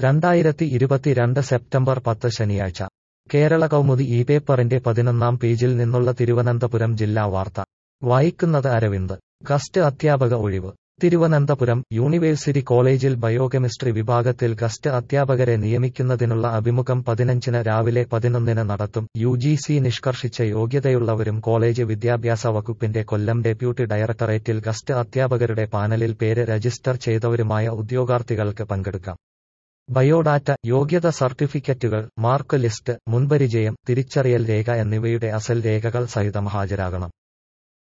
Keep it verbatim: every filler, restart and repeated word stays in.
രണ്ടായിരത്തി ഇരുപത്തിരണ്ട് സെപ്റ്റംബർ പത്ത് ശനിയാഴ്ച കേരള കൗമുദി ഈ പേപ്പറിന്റെ പതിനൊന്നാം പേജിൽ നിന്നുള്ള തിരുവനന്തപുരം ജില്ലാ വാർത്ത വായിക്കുന്നത് അരവിന്ദ്. ഗസ്റ്റ് അധ്യാപക ഒഴിവ്. തിരുവനന്തപുരം യൂണിവേഴ്സിറ്റി കോളേജിൽ ബയോകെമിസ്ട്രി വിഭാഗത്തിൽ ഗസ്റ്റ് അധ്യാപകരെ നിയമിക്കുന്നതിനുള്ള അഭിമുഖം പതിനഞ്ചിന് രാവിലെ പതിനൊന്നിന് നടത്തും. യു ജി സി നിഷ്കർഷിച്ച യോഗ്യതയുള്ളവരും കോളേജ് വിദ്യാഭ്യാസ വകുപ്പിന്റെ കൊല്ലം ഡെപ്യൂട്ടി ഡയറക്ടറേറ്റിൽ ഗസ്റ്റ് അധ്യാപകരുടെ പാനലിൽ പേര് രജിസ്റ്റർ ചെയ്തവരുമായ ഉദ്യോഗാർത്ഥികൾക്ക് പങ്കെടുക്കാം. ബയോഡാറ്റ, യോഗ്യത സർട്ടിഫിക്കറ്റുകൾ, മാർക്ക് ലിസ്റ്റ്, മുൻപരിചയം, തിരിച്ചറിയൽ രേഖ എന്നിവയുടെ അസൽ രേഖകൾ സഹിതം ഹാജരാകണം.